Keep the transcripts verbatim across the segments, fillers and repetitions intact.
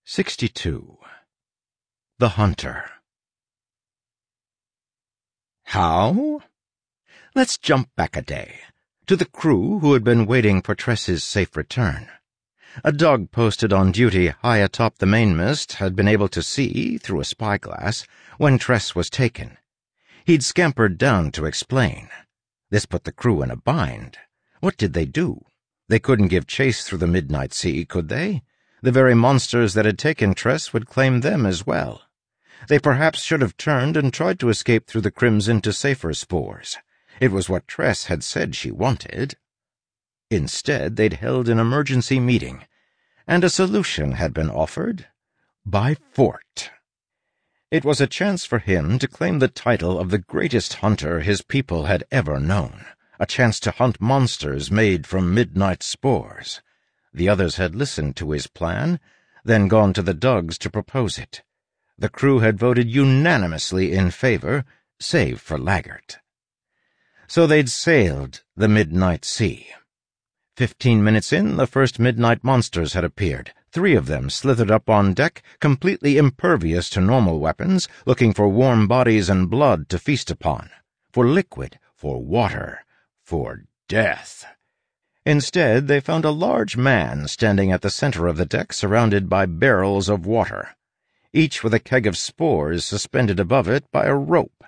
Sixty-two. The Hunter. How? Let's jump back a day, to the crew who had been waiting for Tress's safe return. A dog posted on duty high atop the mainmast had been able to see, through a spyglass, when Tress was taken. He'd scampered down to explain. This put the crew in a bind. What did they do? They couldn't give chase through the midnight sea, could they? The very monsters that had taken Tress would claim them as well. They perhaps should have turned and tried to escape through the Crimson to safer spores. It was what Tress had said she wanted. Instead, they'd held an emergency meeting, and a solution had been offered by Fort. It was a chance for him to claim the title of the greatest hunter his people had ever known, a chance to hunt monsters made from midnight spores. The others had listened to his plan, then gone to the Dugs to propose it. The crew had voted unanimously in favor, save for Laggart. So they'd sailed the midnight sea. Fifteen minutes in, the first midnight monsters had appeared. Three of them slithered up on deck, completely impervious to normal weapons, looking for warm bodies and blood to feast upon. For liquid, for water, for death. Instead, they found a large man standing at the center of the deck, surrounded by barrels of water, each with a keg of spores suspended above it by a rope.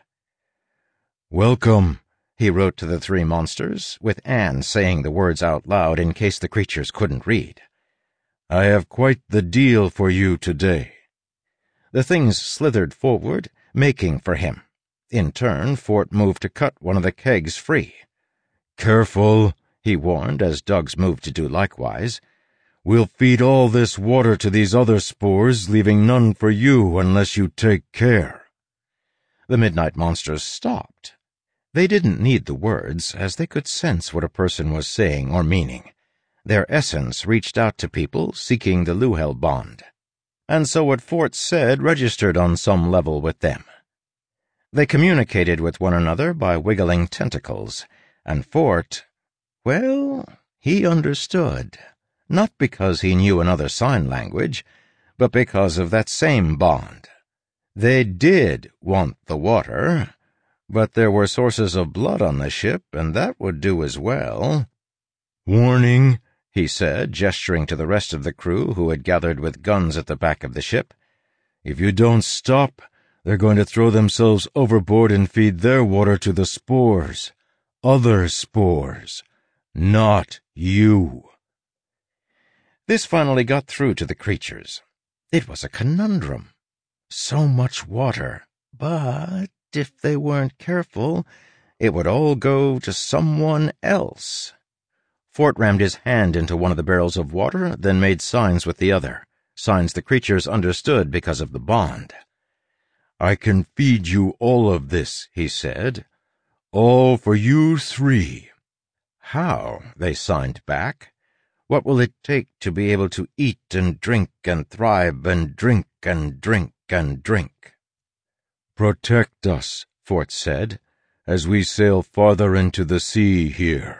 "Welcome," he wrote to the three monsters, with Anne saying the words out loud in case the creatures couldn't read. "I have quite the deal for you today." The things slithered forward, making for him. In turn, Fort moved to cut one of the kegs free. "Careful," he warned as Dugs moved to do likewise. "We'll feed all this water to these other spores, leaving none for you unless you take care." The midnight monsters stopped. They didn't need the words, as they could sense what a person was saying or meaning. Their essence reached out to people seeking the Luhel bond. And so what Fort said registered on some level with them. They communicated with one another by wiggling tentacles, and Fort, well, he understood. Not because he knew another sign language, but because of that same bond. They did want the water, but there were sources of blood on the ship, and that would do as well. "Warning," he said, gesturing to the rest of the crew who had gathered with guns at the back of the ship. "If you don't stop, they're going to throw themselves overboard and feed their water to the spores. Other spores. Not you." This finally got through to the creatures. It was a conundrum. So much water, but if they weren't careful, it would all go to someone else. Fort rammed his hand into one of the barrels of water, then made signs with the other, signs the creatures understood because of the bond. "I can feed you all of this," he said. "All for you three." "How?" they signed back. "What will it take to be able to eat and drink and thrive and drink and drink and drink?" "Protect us," Fort said, "as we sail farther into the sea here."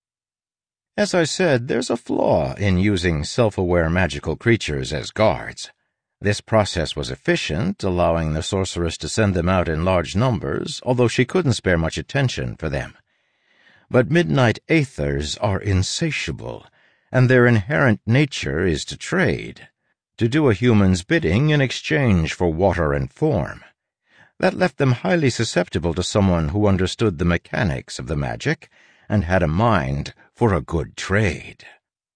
As I said, there's a flaw in using self-aware magical creatures as guards. This process was efficient, allowing the sorceress to send them out in large numbers, although she couldn't spare much attention for them. But midnight aethers are insatiable, and their inherent nature is to trade, to do a human's bidding in exchange for water and form. That left them highly susceptible to someone who understood the mechanics of the magic and had a mind for a good trade.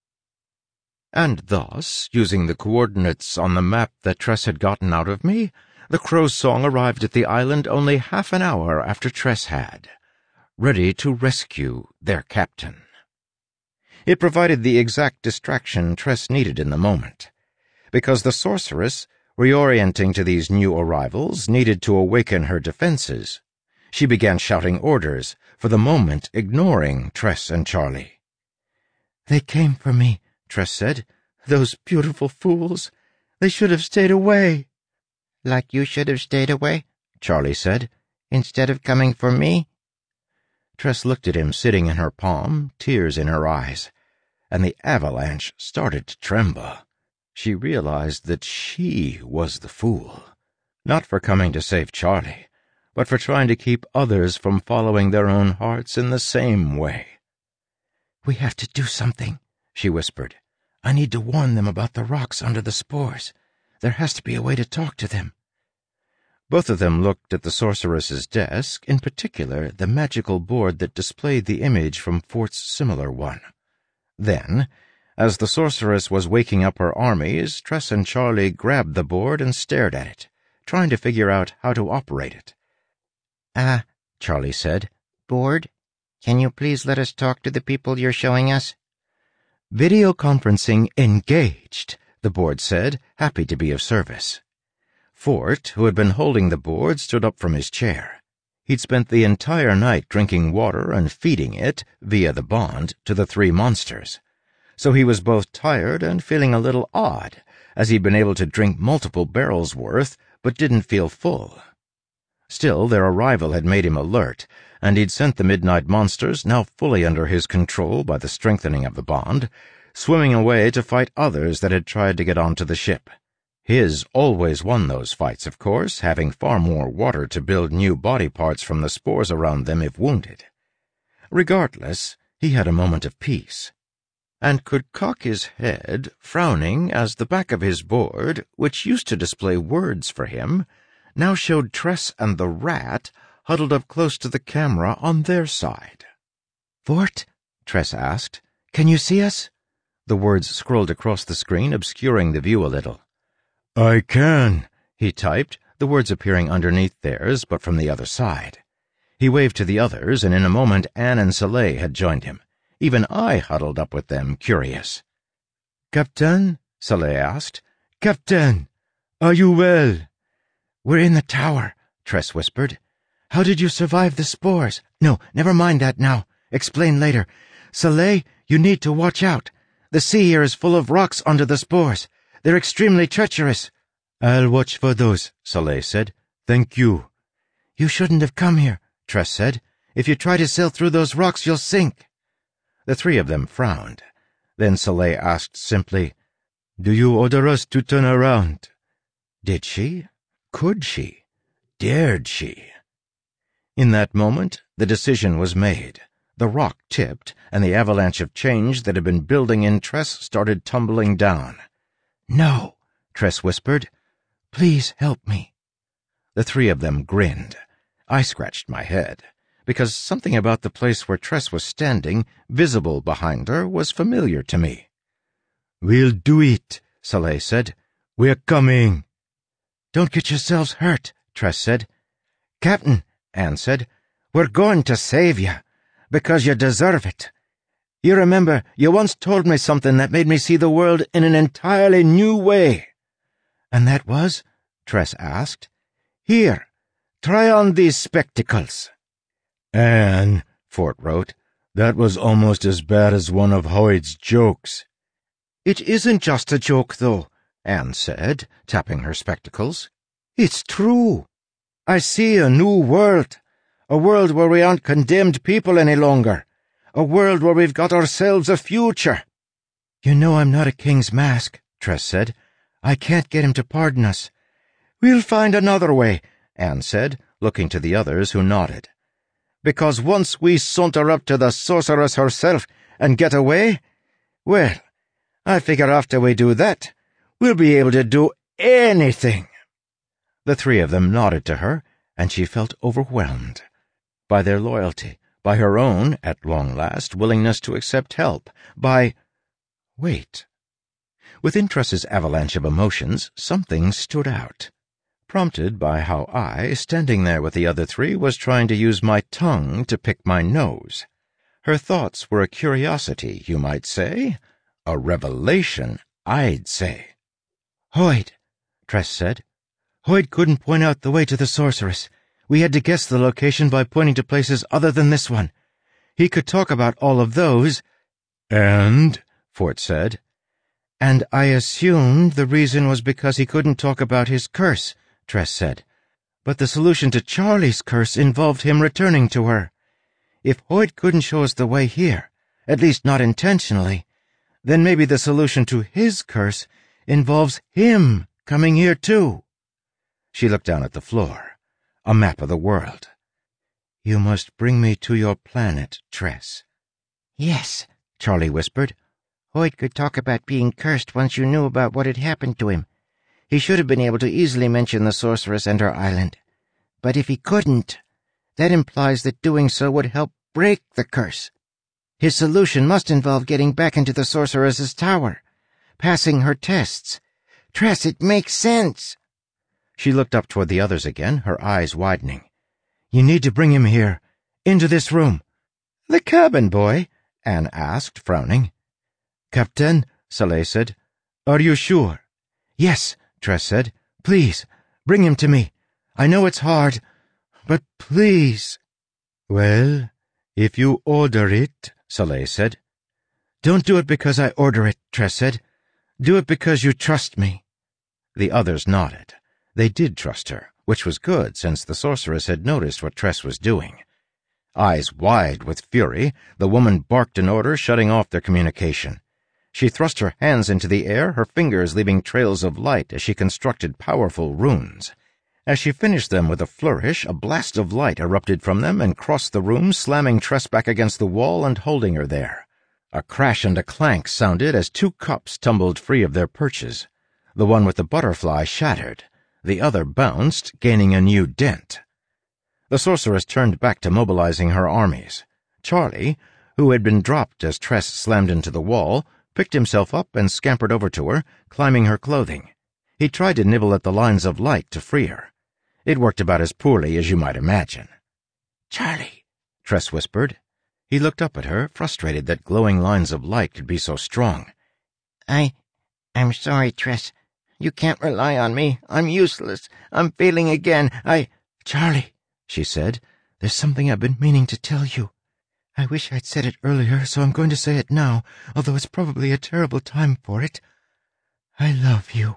And thus, using the coordinates on the map that Tress had gotten out of me, the crow's song arrived at the island only half an hour after Tress had, ready to rescue their captain. It provided the exact distraction Tress needed in the moment, because the sorceress, reorienting to these new arrivals, needed to awaken her defenses. She began shouting orders, for the moment ignoring Tress and Charlie. "They came for me," Tress said. "Those beautiful fools. They should have stayed away." "Like you should have stayed away," Charlie said, "instead of coming for me." Tress looked at him sitting in her palm, tears in her eyes, and the avalanche started to tremble. she realized that she was the fool, not for coming to save Charlie, but for trying to keep others from following their own hearts in the same way. "We have to do something," she whispered. "I need to warn them about the rocks under the spores. There has to be a way to talk to them." Both of them looked at the sorceress's desk, in particular the magical board that displayed the image from Fort's similar one. Then, as the sorceress was waking up her armies, Tress and Charlie grabbed the board and stared at it, trying to figure out how to operate it. Ah, Charlie said. "Board? Can you please let us talk to the people you're showing us?" "Video conferencing engaged," the board said, happy to be of service. Fort, who had been holding the board, stood up from his chair. He'd spent the entire night drinking water and feeding it, via the bond, to the three monsters. So he was both tired and feeling a little odd, as he'd been able to drink multiple barrels worth, but didn't feel full. Still, their arrival had made him alert, and he'd sent the midnight monsters, now fully under his control by the strengthening of the bond, swimming away to fight others that had tried to get onto the ship. His always won those fights, of course, having far more water to build new body parts from the spores around them if wounded. Regardless, he had a moment of peace, and could cock his head, frowning, as the back of his board, which used to display words for him, now showed Tress and the rat huddled up close to the camera on their side. "Fort?" Tress asked. "Can you see us?" The words scrolled across the screen, obscuring the view a little. "I can," he typed, the words appearing underneath theirs, but from the other side. He waved to the others, and in a moment Anne and Soleil had joined him. Even I huddled up with them, curious. "Captain?" Soleil asked. "Captain, are you well?" "We're in the tower," Tress whispered. "How did you survive the spores? No, never mind that now. Explain later. Soleil, you need to watch out. The sea here is full of rocks under the spores. They're extremely treacherous." "I'll watch for those," Soleil said. "Thank you." "You shouldn't have come here," Tress said. "If you try to sail through those rocks, you'll sink." The three of them frowned. Then Soleil asked simply, "Do you order us to turn around?" Did she? Could she? Dared she? In that moment, the decision was made. The rock tipped, and the avalanche of change that had been building in Tress started tumbling down. "No," Tress whispered. "Please help me." The three of them grinned. I scratched my head, because something about the place where Tress was standing, visible behind her, was familiar to me. "We'll do it," Soleil said. "We're coming." "Don't get yourselves hurt," Tress said. "Captain," Anne said, "we're going to save you, because you deserve it. You remember, you once told me something that made me see the world in an entirely new way." "And that was?" Tress asked. "Here, try on these spectacles." "Anne," Fort wrote, "that was almost as bad as one of Hoyd's jokes." "It isn't just a joke, though," Anne said, tapping her spectacles. "It's true. I see a new world, a world where we aren't condemned people any longer, a world where we've got ourselves a future." "You know I'm not a king's mask," Tress said. "I can't get him to pardon us." "We'll find another way," Anne said, looking to the others, who nodded. "Because once we saunter up to the sorceress herself and get away, well, I figure after we do that, we'll be able to do anything." The three of them nodded to her, and she felt overwhelmed by their loyalty, by her own, at long last, willingness to accept help, by— Wait. Within Tress's avalanche of emotions, something stood out, prompted by how I, standing there with the other three, was trying to use my tongue to pick my nose. Her thoughts were a curiosity, you might say, a revelation, I'd say. "Hoyd," Tress said. "Hoyd couldn't point out the way to the sorceress. We had to guess the location by pointing to places other than this one. He could talk about all of those." "And?" Fort said. "And I assumed the reason was because he couldn't talk about his curse," Tress said. "But the solution to Charlie's curse involved him returning to her. If Hoyd couldn't show us the way here, at least not intentionally, then maybe the solution to his curse involves him coming here too. She looked down at the floor. A map of the world. You must bring me to your planet, Tress. Yes, Charlie whispered. Hoyt could talk about being cursed once you knew about what had happened to him. He should have been able to easily mention the sorceress and her island. But if he couldn't, that implies that doing so would help break the curse. His solution must involve getting back into the sorceress's tower, passing her tests. Tress, it makes sense. She looked up toward the others again, her eyes widening. You need to bring him here, into this room. The cabin boy? Anne asked, frowning. Captain, Soleil said. Are you sure? Yes, Tress said. Please, bring him to me. I know it's hard, but please. Well, if you order it, Soleil said. Don't do it because I order it, Tress said. Do it because you trust me. The others nodded. They did trust her, which was good since the sorceress had noticed what Tress was doing. Eyes wide with fury, the woman barked an order, shutting off their communication. She thrust her hands into the air, her fingers leaving trails of light as she constructed powerful runes. As she finished them with a flourish, a blast of light erupted from them and crossed the room, slamming Tress back against the wall and holding her there. A crash and a clank sounded as two cups tumbled free of their perches. The one with the butterfly shattered. The other bounced, gaining a new dent. The sorceress turned back to mobilizing her armies. Charlie, who had been dropped as Tress slammed into the wall, picked himself up and scampered over to her, climbing her clothing. He tried to nibble at the lines of light to free her. It worked about as poorly as you might imagine. Charlie, Tress whispered. He looked up at her, frustrated that glowing lines of light could be so strong. I... I'm sorry, Tress. You can't rely on me. I'm useless. I'm failing again. I... Charlie, she said, there's something I've been meaning to tell you. I wish I'd said it earlier, so I'm going to say it now, although it's probably a terrible time for it. I love you.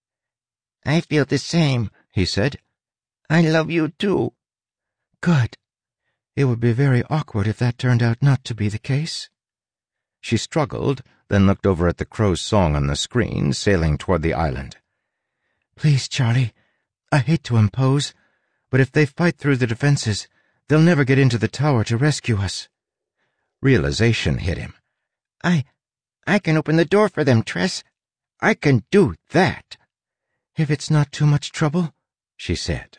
I feel the same, he said. I love you too. Good. It would be very awkward if that turned out not to be the case. She struggled, then looked over at the crow's song on the screen, sailing toward the island. Please, Charlie, I hate to impose, but if they fight through the defenses, they'll never get into the tower to rescue us. Realization hit him. I... I can open the door for them, Tress. I can do that. If it's not too much trouble, she said.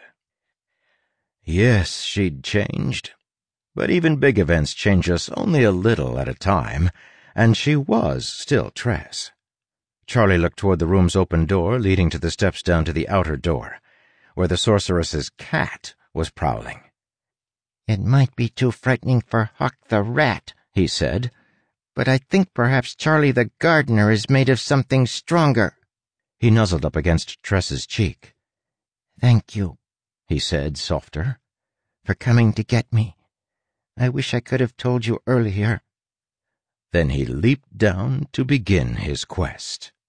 Yes, she'd changed. But even big events change us only a little at a time, and she was still Tress. Charlie looked toward the room's open door leading to the steps down to the outer door, where the sorceress's cat was prowling. It might be too frightening for Huck the rat, he said, but I think perhaps Charlie the gardener is made of something stronger. He nuzzled up against Tress's cheek. Thank you, he said, softer, for coming to get me. I wish I could have told you earlier. Then he leaped down to begin his quest.